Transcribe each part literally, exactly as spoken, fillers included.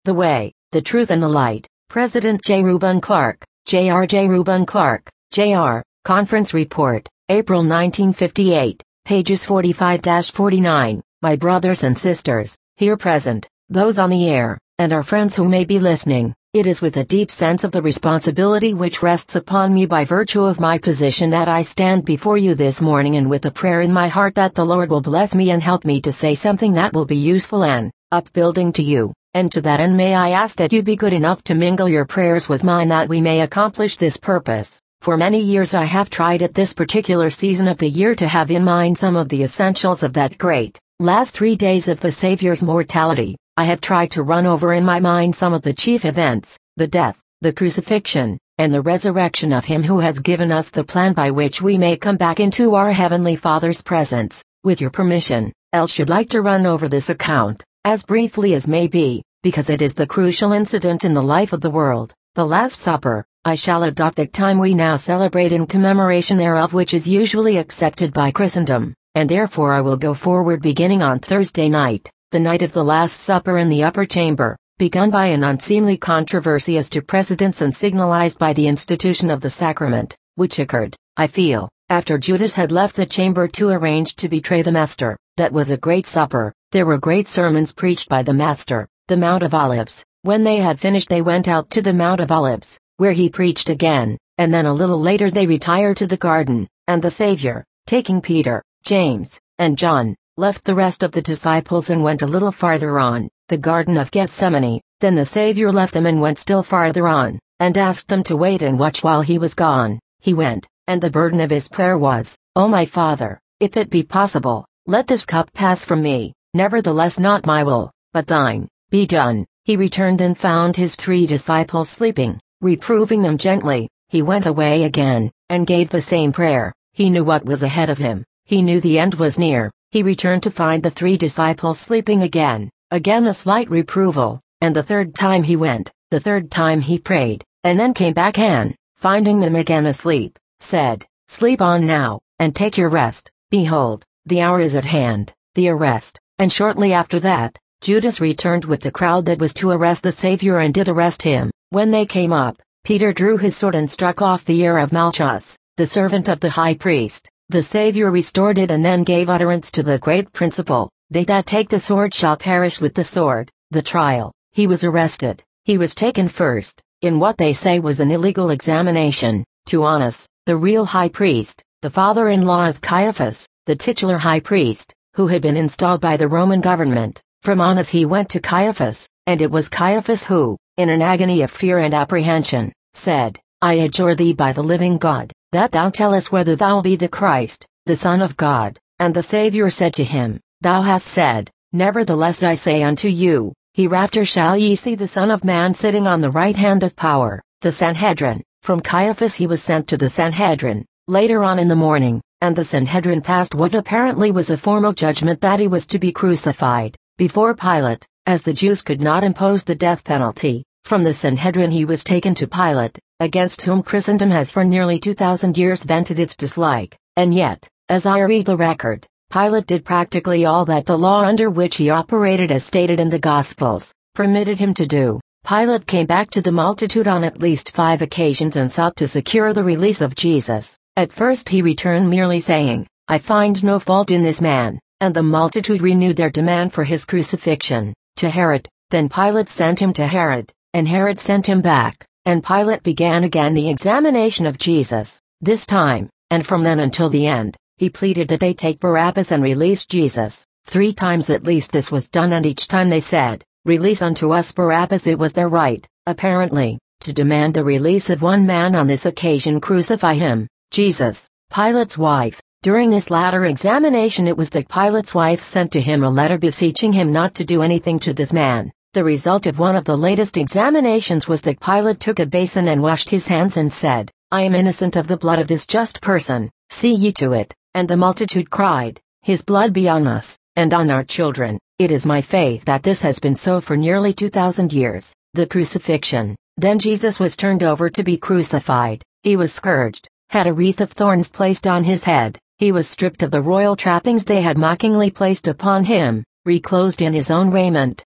The Way, the Truth and the Light. President J. Reuben Clark, J R J. Reuben Clark, J R Conference Report, April nineteen fifty-eight, pages forty-five to forty-nine. My brothers and sisters, here present, those on the air, and our friends who may be listening, it is with a deep sense of the responsibility which rests upon me by virtue of my position that I stand before you this morning, and with a prayer in my heart that the Lord will bless me and help me to say something that will be useful and upbuilding to you. And to that end may I ask that you be good enough to mingle your prayers with mine that we may accomplish this purpose. For many years I have tried at this particular season of the year to have in mind some of the essentials of that great last three days of the Savior's mortality. I have tried to run over in my mind some of the chief events, the death, the crucifixion, and the resurrection of Him who has given us the plan by which we may come back into our Heavenly Father's presence. With your permission, I should like to run over this account, as briefly as may be, because it is the crucial incident in the life of the world, the Last Supper. I shall adopt the time we now celebrate in commemoration thereof, which is usually accepted by Christendom, and therefore I will go forward beginning on Thursday night, the night of the Last Supper in the upper chamber, begun by an unseemly controversy as to precedence and signalized by the institution of the sacrament, which occurred, I feel, after Judas had left the chamber to arrange to betray the Master. That was a great supper. There were great sermons preached by the Master, the Mount of Olives. When they had finished they went out to the Mount of Olives, where he preached again, and then a little later they retired to the garden, and the Savior, taking Peter, James, and John, left the rest of the disciples and went a little farther on, the Garden of Gethsemane. Then the Savior left them and went still farther on, and asked them to wait and watch while he was gone. He went, and the burden of his prayer was, O my Father, if it be possible, let this cup pass from me, nevertheless not my will, but thine, be done. He returned and found his three disciples sleeping. Reproving them gently, he went away again, and gave the same prayer. He knew what was ahead of him. He knew the end was near. He returned to find the three disciples sleeping again. Again a slight reproval, and the third time he went, the third time he prayed, and then came back and, finding them again asleep, said, Sleep on now, and take your rest. Behold, the hour is at hand, the arrest. And shortly after that, Judas returned with the crowd that was to arrest the Savior and did arrest him. When they came up, Peter drew his sword and struck off the ear of Malchus, the servant of the high priest. The Savior restored it and then gave utterance to the great principle, they that take the sword shall perish with the sword. The trial. He was arrested. He was taken first, in what they say was an illegal examination, to Annas, the real high priest, the father-in-law of Caiaphas, the titular high priest, who had been installed by the Roman government. From Annas he went to Caiaphas, and it was Caiaphas who, in an agony of fear and apprehension, said, I adjure thee by the living God, that thou tell us whether thou be the Christ, the Son of God. And the Savior said to him, Thou hast said. Nevertheless I say unto you, hereafter shall ye see the Son of Man sitting on the right hand of power. The Sanhedrin. From Caiaphas he was sent to the Sanhedrin, later on in the morning, and the Sanhedrin passed what apparently was a formal judgment that he was to be crucified, before Pilate. As the Jews could not impose the death penalty, from the Sanhedrin he was taken to Pilate, against whom Christendom has for nearly two thousand years vented its dislike. And yet, as I read the record, Pilate did practically all that the law under which he operated, as stated in the Gospels, permitted him to do. Pilate came back to the multitude on at least five occasions and sought to secure the release of Jesus. At first he returned merely saying, I find no fault in this man, and the multitude renewed their demand for his crucifixion. To Herod. Then Pilate sent him to Herod, and Herod sent him back, and Pilate began again the examination of Jesus. This time, and from then until the end, he pleaded that they take Barabbas and release Jesus. Three times at least this was done, and each time they said, Release unto us Barabbas. It was their right, apparently, to demand the release of one man. On this occasion crucify him, Jesus. Pilate's wife. During this latter examination it was that Pilate's wife sent to him a letter beseeching him not to do anything to this man. The result of one of the latest examinations was that Pilate took a basin and washed his hands and said, I am innocent of the blood of this just person, see ye to it. And the multitude cried, His blood be on us, and on our children. It is my faith that this has been so for nearly two thousand years. The crucifixion. Then Jesus was turned over to be crucified. He was scourged, had a wreath of thorns placed on his head. He was stripped of the royal trappings they had mockingly placed upon him, reclothed in his own raiment,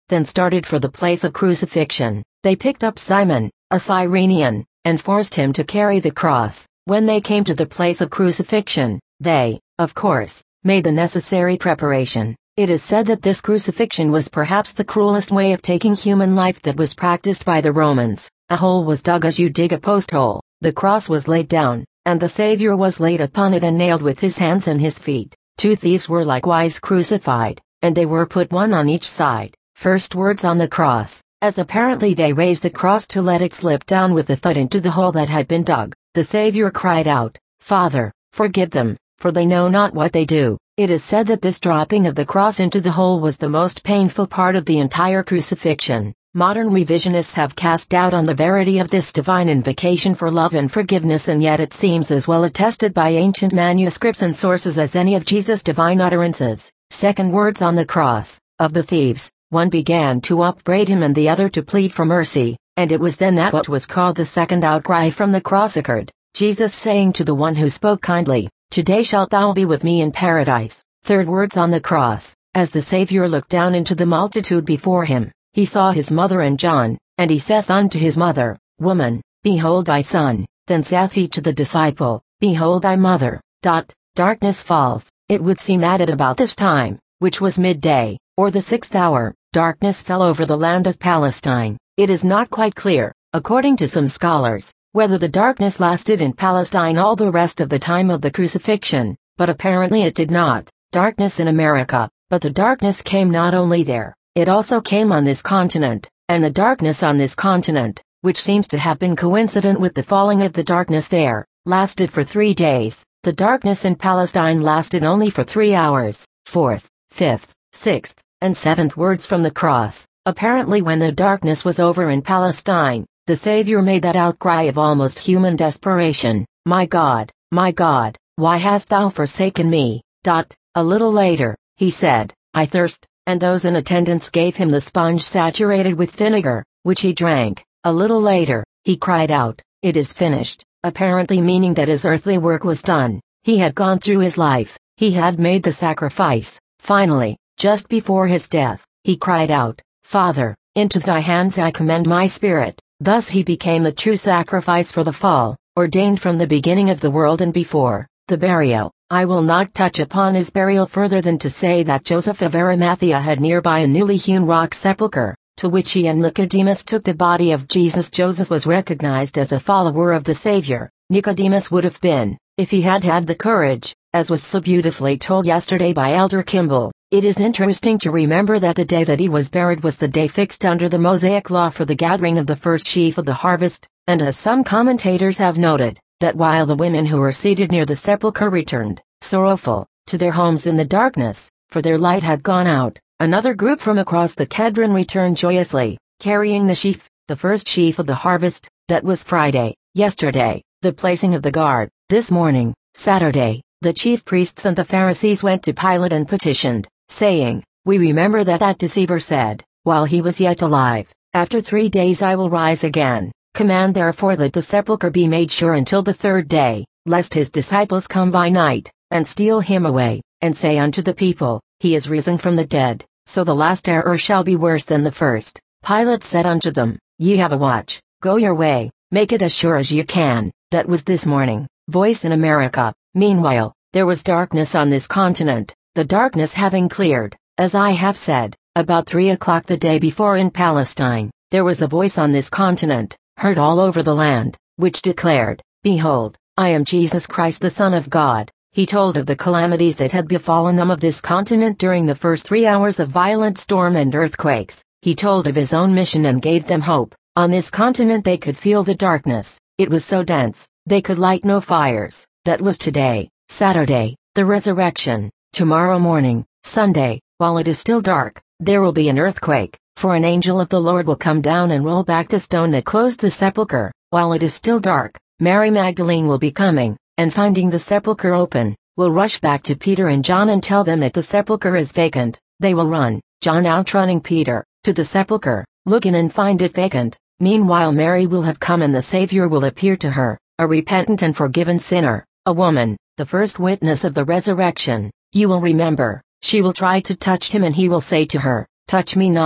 then started for the place of crucifixion. They picked up Simon, a Cyrenian, and forced him to carry the cross. When they came to the place of crucifixion, they, of course, made the necessary preparation. It is said that this crucifixion was perhaps the cruelest way of taking human life that was practiced by the Romans. A hole was dug as you dig a post hole, the cross was laid down, and the Savior was laid upon it and nailed with his hands and his feet. Two thieves were likewise crucified, and they were put one on each side. First words on the cross, as apparently they raised the cross to let it slip down with a thud into the hole that had been dug, the Savior cried out, "Father, forgive them, for they know not what they do." It is said that this dropping of the cross into the hole was the most painful part of the entire crucifixion. Modern revisionists have cast doubt on the verity of this divine invocation for love and forgiveness, and yet it seems as well attested by ancient manuscripts and sources as any of Jesus' divine utterances. Second words on the cross, of the thieves, one began to upbraid him and the other to plead for mercy, and it was then that what was called the second outcry from the cross occurred, Jesus saying to the one who spoke kindly, "Today shalt thou be with me in paradise." Third words on the cross, as the Savior looked down into the multitude before him, he saw his mother and John, and he saith unto his mother, "Woman, behold thy son." Then saith he to the disciple, "Behold thy mother." Dot, darkness falls. It would seem that at about this time, which was midday, or the sixth hour, darkness fell over the land of Palestine. It is not quite clear, according to some scholars, whether the darkness lasted in Palestine all the rest of the time of the crucifixion, but apparently it did not. Darkness in America, but the darkness came not only there, it also came on this continent, and the darkness on this continent, which seems to have been coincident with the falling of the darkness there, lasted for three days. The darkness in Palestine lasted only for three hours. Fourth, fifth, sixth, and seventh words from the cross. Apparently when the darkness was over in Palestine, the Savior made that outcry of almost human desperation, "My God, my God, why hast thou forsaken me?" Dot. A little later, he said, "I thirst," and those in attendance gave him the sponge saturated with vinegar, which he drank. A little later, he cried out, "It is finished," apparently meaning that his earthly work was done. He had gone through his life, he had made the sacrifice. Finally, just before his death, he cried out, "Father, into thy hands I commend my spirit." Thus he became the true sacrifice for the fall, ordained from the beginning of the world and before the burial. I will not touch upon his burial further than to say that Joseph of Arimathea had nearby a newly hewn rock sepulchre, to which he and Nicodemus took the body of Jesus. Joseph was recognized as a follower of the Savior. Nicodemus would have been, if he had had the courage, as was so beautifully told yesterday by Elder Kimball. It is interesting to remember that the day that he was buried was the day fixed under the Mosaic law for the gathering of the first sheaf of the harvest, and as some commentators have noted, that while the women who were seated near the sepulchre returned, sorrowful, to their homes in the darkness, for their light had gone out, another group from across the Kedron returned joyously, carrying the sheaf, the first sheaf of the harvest. That was Friday. Yesterday, the placing of the guard. This morning, Saturday, the chief priests and the Pharisees went to Pilate and petitioned, saying, "We remember that that deceiver said, while he was yet alive, after three days I will rise again. Command therefore that the sepulchre be made sure until the third day, lest his disciples come by night, and steal him away, and say unto the people, He is risen from the dead, so the last error shall be worse than the first." Pilate said unto them, "Ye have a watch, go your way, make it as sure as ye can." That was this morning. Voice in America. Meanwhile, there was darkness on this continent, the darkness having cleared, as I have said, about three o'clock the day before in Palestine. There was a voice on this continent, heard all over the land, which declared, "Behold, I am Jesus Christ the Son of God." He told of the calamities that had befallen them of this continent during the first three hours of violent storm and earthquakes. He told of his own mission and gave them hope. On this continent they could feel the darkness. It was so dense, they could light no fires. That was today, Saturday, the resurrection. Tomorrow morning, Sunday, while it is still dark, there will be an earthquake, for an angel of the Lord will come down and roll back the stone that closed the sepulchre. While it is still dark, Mary Magdalene will be coming, and finding the sepulchre open, will rush back to Peter and John and tell them that the sepulchre is vacant. They will run, John outrunning Peter, to the sepulchre, look in and find it vacant. Meanwhile Mary will have come and the Savior will appear to her, a repentant and forgiven sinner, a woman, the first witness of the resurrection. You will remember, she will try to touch him and he will say to her, "Touch me not,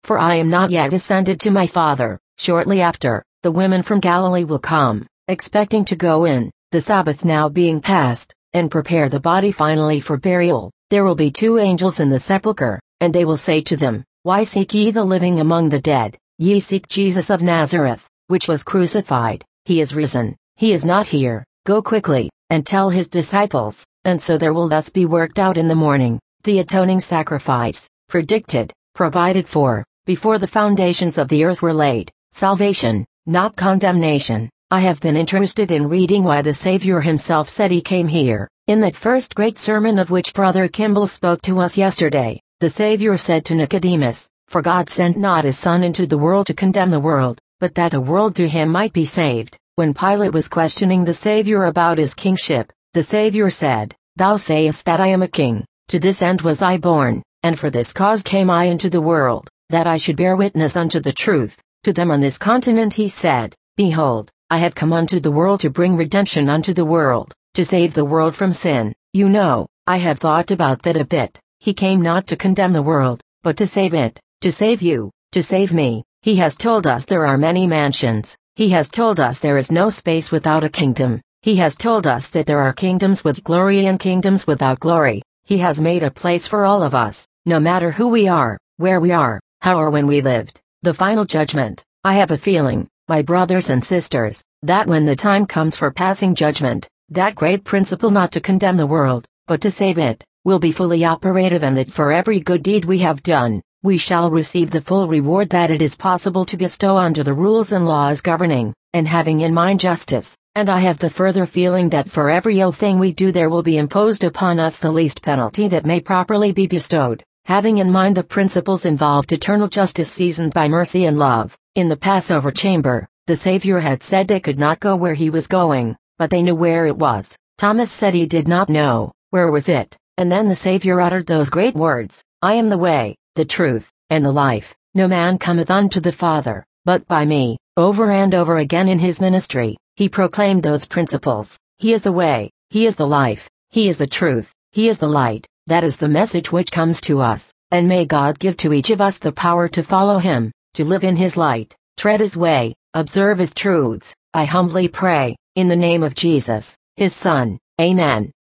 for I am not yet ascended to my Father. Shortly after, the women from Galilee will come, expecting to go in, the Sabbath now being past, and prepare the body finally for burial. There will be two angels in the sepulchre, and they will say to them, Why seek ye the living among the dead? Ye seek Jesus of Nazareth, which was crucified. He is risen. He is not here. Go quickly, and tell his disciples. And so there will thus be worked out in the morning, the atoning sacrifice, predicted, provided for, before the foundations of the earth were laid, salvation, not condemnation. I have been interested in reading why the Savior himself said he came here. In that first great sermon of which Brother Kimball spoke to us yesterday, the Savior said to Nicodemus, For God sent not his Son into the world to condemn the world, but that the world through him might be saved. When Pilate was questioning the Savior about his kingship, the Savior said, Thou sayest that I am a king. To this end was I born, and for this cause came I into the world, that I should bear witness unto the truth. To them on this continent he said, Behold, I have come unto the world to bring redemption unto the world, to save the world from sin. You know, I have thought about that a bit. He came not to condemn the world, but to save it, to save you, to save me. He has told us there are many mansions. He has told us there is no space without a kingdom. He has told us that there are kingdoms with glory and kingdoms without glory. He has made a place for all of us, no matter who we are, where we are, how or when we lived. The final judgment. I have a feeling, my brothers and sisters, that when the time comes for passing judgment, that great principle not to condemn the world, but to save it, will be fully operative, and that for every good deed we have done, we shall receive the full reward that it is possible to bestow under the rules and laws governing, and having in mind justice. And I have the further feeling that for every ill thing we do there will be imposed upon us the least penalty that may properly be bestowed, having in mind the principles involved eternal justice seasoned by mercy and love. In the Passover chamber, the Savior had said they could not go where he was going, but they knew where it was. Thomas said he did not know. Where was it? And then the Savior uttered those great words, I am the way, the truth, and the life. No man cometh unto the Father, but by me. Over and over again in his ministry, he proclaimed those principles. He is the way, he is the life, he is the truth, he is the light. That is the message which comes to us, and may God give to each of us the power to follow him, to live in his light, tread his way, observe his truths. I humbly pray, in the name of Jesus, his Son. Amen.